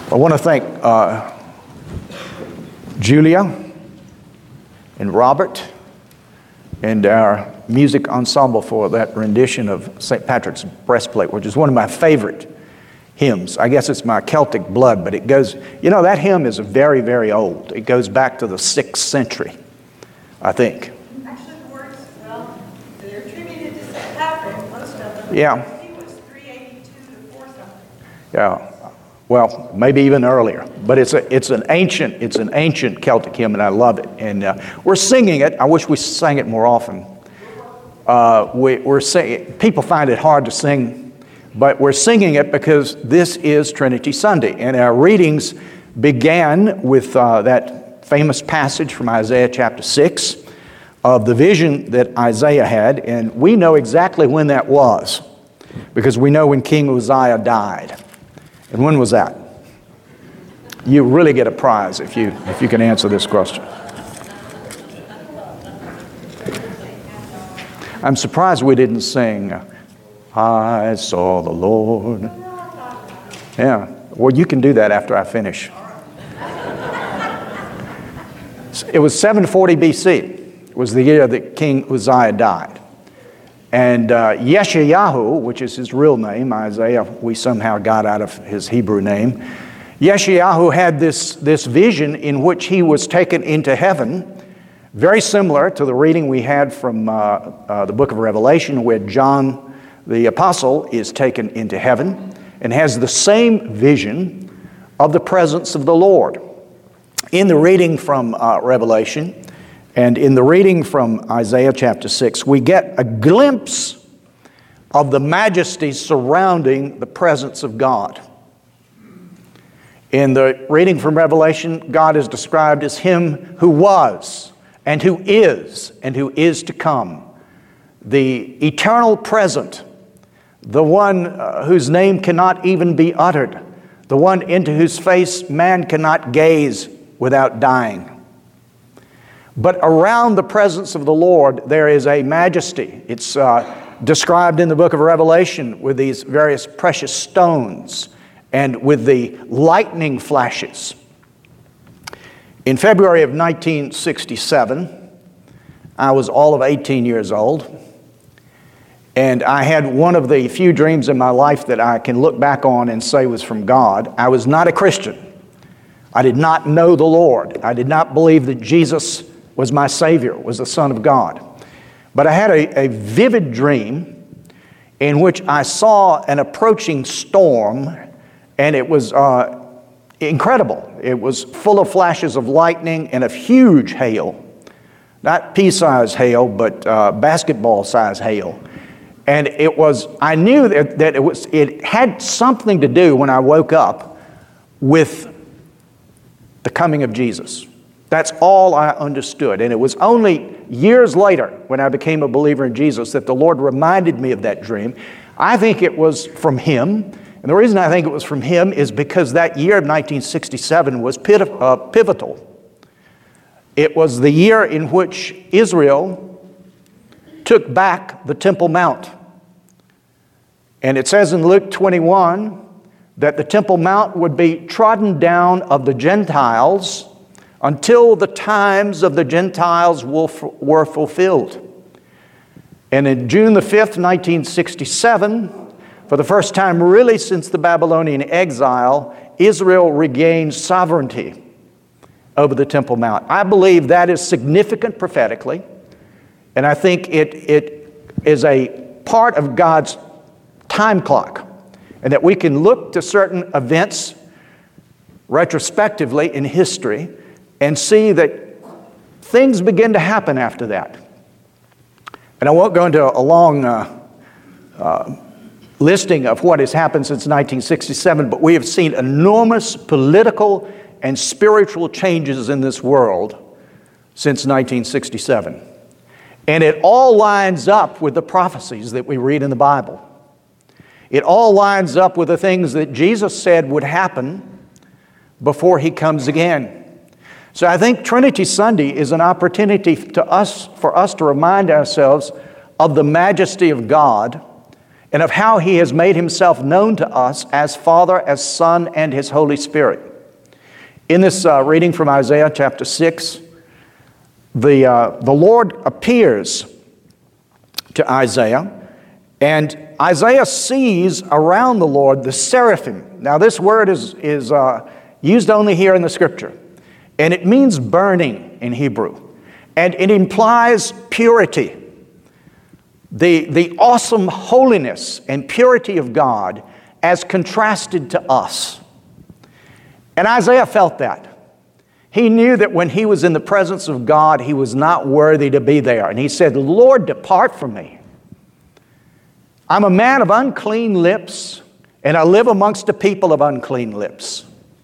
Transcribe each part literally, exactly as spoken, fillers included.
I want to thank uh, Julia and Robert and our music ensemble for that rendition of Saint Patrick's Breastplate, which is one of my favorite hymns. I guess it's my Celtic blood, but it goes, you know, that hymn is very, very old. It goes back to the sixth century, I think. Actually, the words, well, they're attributed to Saint Patrick, most of them. Yeah. I think it was three eighty-two to four something. Yeah. Well, maybe even earlier, but it's a it's an ancient it's an ancient Celtic hymn, and I love it. And uh, we're singing it. I wish we sang it more often. Uh, we, we're sing, people find it hard to sing, but we're singing it because this is Trinity Sunday, and our readings began with uh, that famous passage from Isaiah chapter six of the vision that Isaiah had, and we know exactly when that was because we know when King Uzziah died. And when was that? You really get a prize if you if you can answer this question. I'm surprised we didn't sing, I saw the Lord. Yeah, well, you can do that after I finish. It was seven forty B C. It was the year that King Uzziah died. And uh, Yeshayahu, which is his real name, Isaiah, we somehow got out of his Hebrew name. Yeshayahu had this, this vision in which he was taken into heaven, very similar to the reading we had from uh, uh, the book of Revelation, where John the Apostle is taken into heaven and has the same vision of the presence of the Lord. In the reading from uh, Revelation, and in the reading from Isaiah chapter six, we get a glimpse of the majesty surrounding the presence of God. In the reading from Revelation, God is described as Him who was, and who is, and who is to come. The eternal present, the one uh, whose name cannot even be uttered, the one into whose face man cannot gaze without dying. But around the presence of the Lord, there is a majesty. It's uh, described in the book of Revelation with these various precious stones and with the lightning flashes. In February of nineteen sixty-seven, I was all of eighteen years old, and I had one of the few dreams in my life that I can look back on and say was from God. I was not a Christian. I did not know the Lord. I did not believe that Jesus was my Savior, was the Son of God. But I had a, a vivid dream in which I saw an approaching storm, and it was uh, incredible. It was full of flashes of lightning and of huge hail. Not pea-sized hail, but uh, basketball-sized hail. And it was, I knew that, that it was, it had something to do when I woke up with the coming of Jesus. That's all I understood. And it was only years later, when I became a believer in Jesus, that the Lord reminded me of that dream. I think it was from Him. And the reason I think it was from Him is because that year of nineteen sixty-seven was pivotal. It was the year in which Israel took back the Temple Mount. And it says in Luke twenty-one that the Temple Mount would be trodden down of the Gentiles until the times of the Gentiles were fulfilled. And in June the fifth, nineteen sixty-seven, for the first time really since the Babylonian exile, Israel regained sovereignty over the Temple Mount. I believe that is significant prophetically, and I think it, it is a part of God's time clock, and that we can look to certain events retrospectively in history and see that things begin to happen after that. And I won't go into a long uh, uh, listing of what has happened since nineteen sixty-seven, but we have seen enormous political and spiritual changes in this world since nineteen sixty-seven. And it all lines up with the prophecies that we read in the Bible. It all lines up with the things that Jesus said would happen before He comes again. So I think Trinity Sunday is an opportunity to us, for us to remind ourselves of the majesty of God and of how He has made Himself known to us as Father, as Son, and His Holy Spirit. In this uh, reading from Isaiah chapter six, the, uh, the Lord appears to Isaiah, and Isaiah sees around the Lord the seraphim. Now this word is, is uh, used only here in the Scripture, and it means burning in Hebrew, and it implies purity. The, the awesome holiness and purity of God as contrasted to us. And Isaiah felt that. He knew that when he was in the presence of God, he was not worthy to be there. And he said, Lord, depart from me. I'm a man of unclean lips, and I live amongst a people of unclean lips.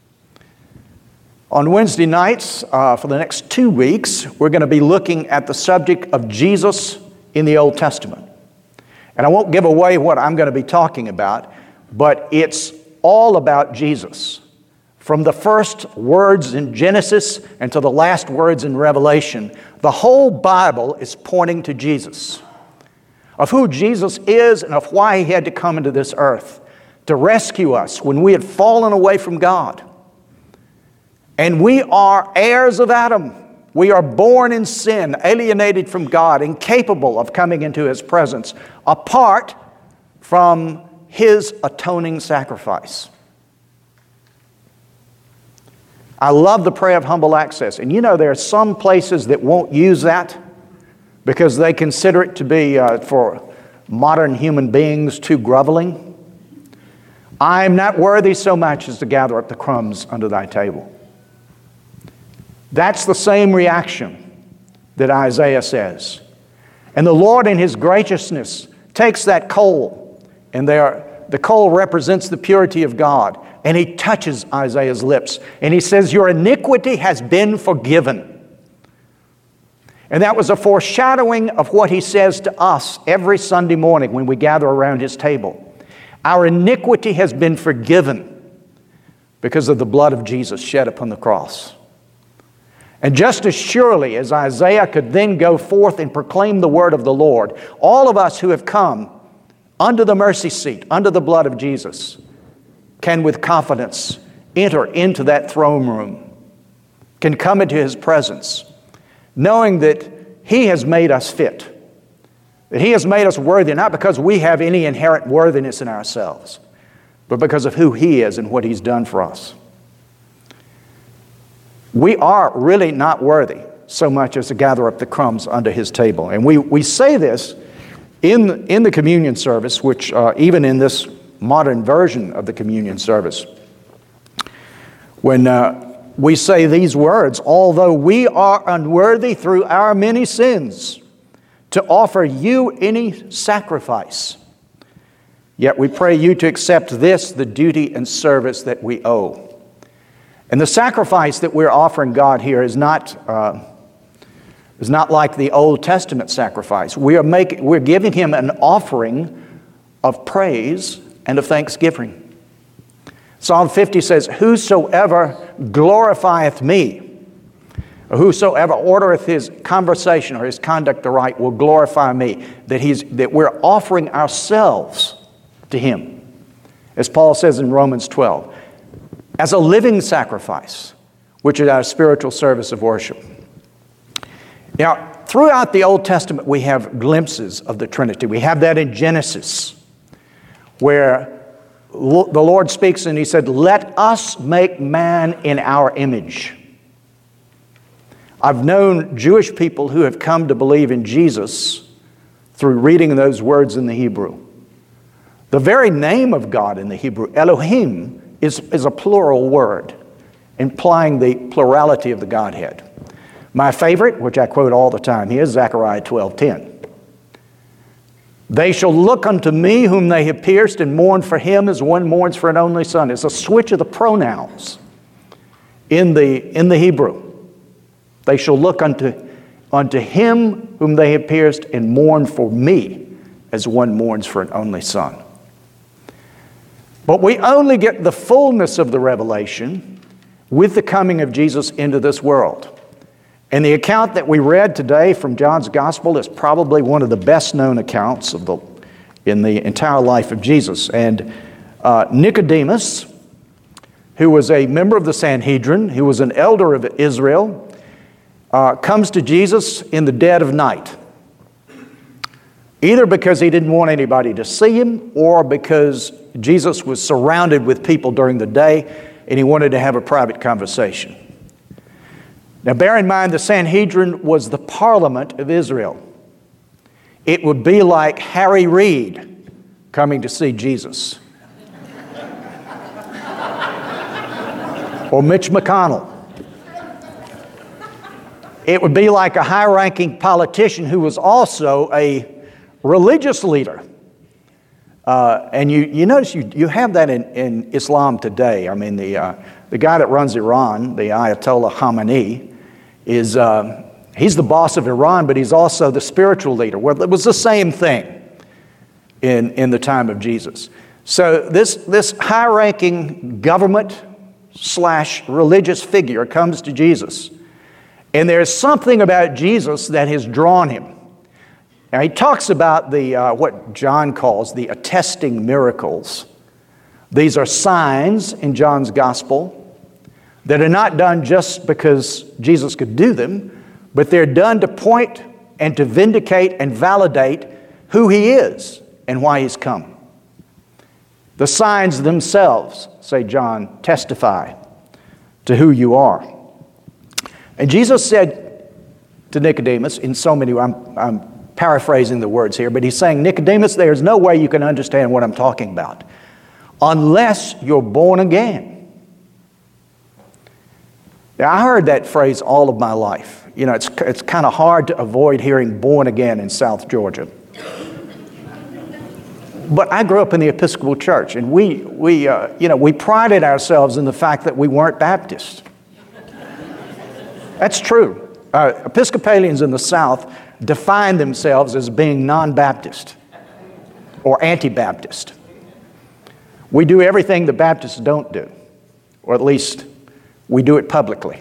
On Wednesday nights, uh, for the next two weeks, we're going to be looking at the subject of Jesus in the Old Testament. And I won't give away what I'm going to be talking about, but it's all about Jesus. From the first words in Genesis and to the last words in Revelation, the whole Bible is pointing to Jesus, of who Jesus is and of why He had to come into this earth to rescue us when we had fallen away from God. And we are heirs of Adam. We are born in sin, alienated from God, incapable of coming into His presence, apart from His atoning sacrifice. I love the prayer of humble access. And you know, there are some places that won't use that because they consider it to be, uh, for modern human beings, too groveling. I am not worthy so much as to gather up the crumbs under thy table. That's the same reaction that Isaiah says. And the Lord in His graciousness takes that coal, and there, the coal represents the purity of God, and He touches Isaiah's lips, and He says, your iniquity has been forgiven. And that was a foreshadowing of what He says to us every Sunday morning when we gather around His table. Our iniquity has been forgiven because of the blood of Jesus shed upon the cross. And just as surely as Isaiah could then go forth and proclaim the word of the Lord, all of us who have come under the mercy seat, under the blood of Jesus, can with confidence enter into that throne room, can come into His presence, knowing that He has made us fit, that He has made us worthy, not because we have any inherent worthiness in ourselves, but because of who He is and what He's done for us. We are really not worthy so much as to gather up the crumbs under His table. And we, we say this in, in the communion service, which uh, even in this modern version of the communion service, when uh, we say these words, although we are unworthy through our many sins to offer you any sacrifice, yet we pray you to accept this, the duty and service that we owe. And the sacrifice that we're offering God here is not, uh, is not like the Old Testament sacrifice. We are making, we're giving Him an offering of praise and of thanksgiving. Psalm fifty says, whosoever glorifieth me, or whosoever ordereth his conversation or his conduct aright will glorify me. That, he's, that we're offering ourselves to Him. As Paul says in Romans twelve, as a living sacrifice, which is our spiritual service of worship. Now, throughout the Old Testament, we have glimpses of the Trinity. We have that in Genesis, where the Lord speaks and He said, let us make man in our image. I've known Jewish people who have come to believe in Jesus through reading those words in the Hebrew. The very name of God in the Hebrew, Elohim, Is, is a plural word, implying the plurality of the Godhead. My favorite, which I quote all the time here, is Zechariah twelve ten. They shall look unto me whom they have pierced and mourn for him as one mourns for an only son. It's a switch of the pronouns in the, in the Hebrew. They shall look unto, unto him whom they have pierced and mourn for me as one mourns for an only son. But we only get the fullness of the revelation with the coming of Jesus into this world. And the account that we read today from John's Gospel is probably one of the best known accounts of the, in the entire life of Jesus. And uh, Nicodemus, who was a member of the Sanhedrin, who was an elder of Israel, uh, comes to Jesus in the dead of night. Either because he didn't want anybody to see him, or because Jesus was surrounded with people during the day and he wanted to have a private conversation. Now bear in mind, the Sanhedrin was the parliament of Israel. It would be like Harry Reid coming to see Jesus. Or Mitch McConnell. It would be like a high-ranking politician who was also a religious leader. Uh, and you, you notice you, you have that in, in Islam today. I mean, the, uh, the guy that runs Iran, the Ayatollah Khamenei, is, uh, he's the boss of Iran, but he's also the spiritual leader. Well, it was the same thing in, in the time of Jesus. So this, this high-ranking government slash religious figure comes to Jesus. And there's something about Jesus that has drawn him. Now he talks about the uh, what John calls the attesting miracles. These are signs in John's gospel that are not done just because Jesus could do them, but they're done to point and to vindicate and validate who he is and why he's come. The signs themselves, say John, testify to who you are. And Jesus said to Nicodemus, in so many, I'm, I'm paraphrasing the words here, but he's saying, Nicodemus, there's no way you can understand what I'm talking about unless you're born again. Now, I heard that phrase all of my life. You know, it's, it's kind of hard to avoid hearing born again in South Georgia. But I grew up in the Episcopal Church, and we, we, uh, you know, we prided ourselves in the fact that we weren't Baptist. That's true. Uh, Episcopalians in the South define themselves as being non-Baptist or anti-Baptist. We do everything the Baptists don't do, or at least we do it publicly.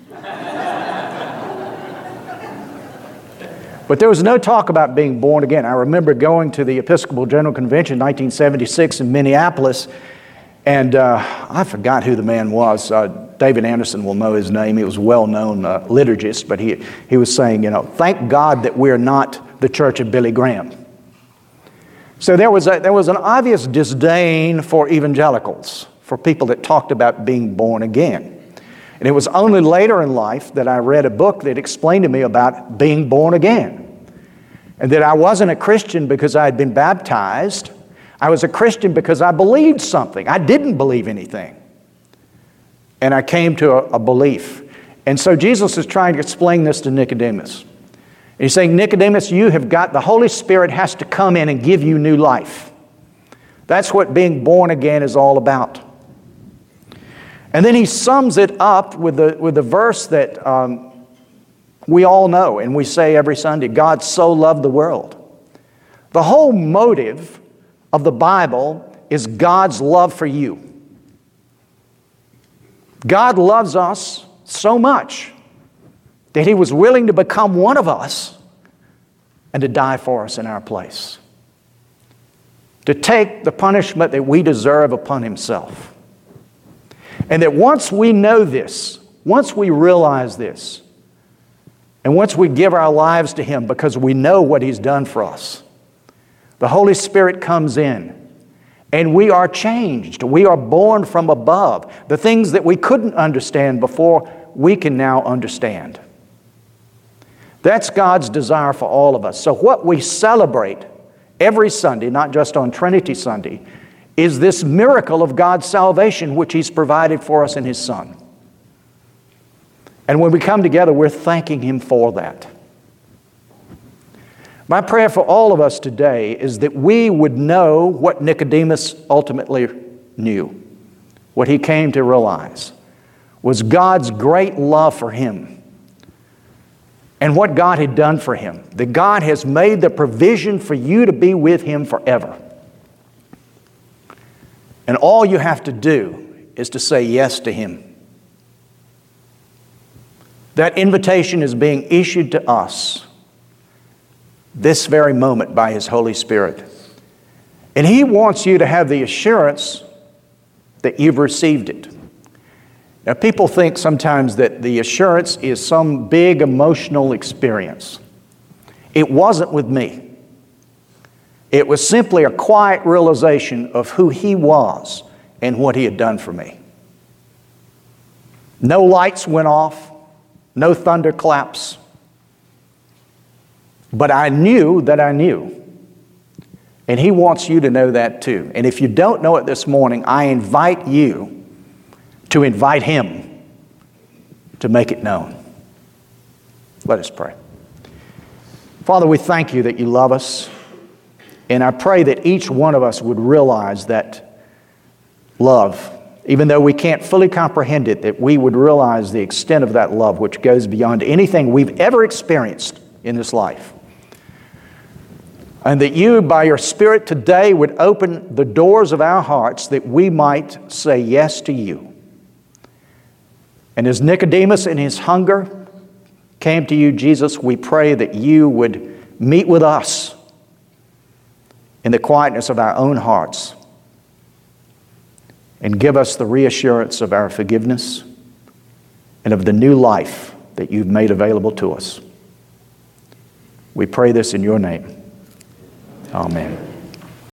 But there was no talk about being born again. I remember going to the Episcopal General Convention in nineteen seventy-six in Minneapolis, and uh, I forgot who the man was. Uh, David Anderson will know his name. He was a well-known uh, liturgist, but he, he was saying, you know, thank God that we're not the Church of Billy Graham. So there was, a, there was an obvious disdain for evangelicals, for people that talked about being born again. And it was only later in life that I read a book that explained to me about being born again. And that I wasn't a Christian because I had been baptized. I was a Christian because I believed something. I didn't believe anything. And I came to a, a belief. And so Jesus is trying to explain this to Nicodemus. And he's saying, Nicodemus, you have got, the Holy Spirit has to come in and give you new life. That's what being born again is all about. And then he sums it up with the, with the verse that um, we all know and we say every Sunday, God so loved the world. The whole motive of the Bible is God's love for you. God loves us so much that He was willing to become one of us and to die for us in our place. To take the punishment that we deserve upon Himself. And that once we know this, once we realize this, and once we give our lives to Him because we know what He's done for us, the Holy Spirit comes in and we are changed. We are born from above. The things that we couldn't understand before, we can now understand. That's God's desire for all of us. So what we celebrate every Sunday, not just on Trinity Sunday, is this miracle of God's salvation which He's provided for us in His Son. And when we come together, we're thanking Him for that. My prayer for all of us today is that we would know what Nicodemus ultimately knew, what he came to realize, was God's great love for him and what God had done for him. That God has made the provision for you to be with Him forever. And all you have to do is to say yes to Him. That invitation is being issued to us this very moment by His Holy Spirit. And He wants you to have the assurance that you've received it. Now, people think sometimes that the assurance is some big emotional experience. It wasn't with me. It was simply a quiet realization of who He was and what He had done for me. No lights went off, no thunderclaps, but I knew that I knew. And He wants you to know that too. And if you don't know it this morning, I invite you to invite Him to make it known. Let us pray. Father, we thank You that You love us. And I pray that each one of us would realize that love, even though we can't fully comprehend it, that we would realize the extent of that love which goes beyond anything we've ever experienced in this life. And that You, by Your Spirit today, would open the doors of our hearts that we might say yes to You. And as Nicodemus in his hunger came to You, Jesus, we pray that You would meet with us in the quietness of our own hearts and give us the reassurance of our forgiveness and of the new life that You've made available to us. We pray this in Your name. Amen.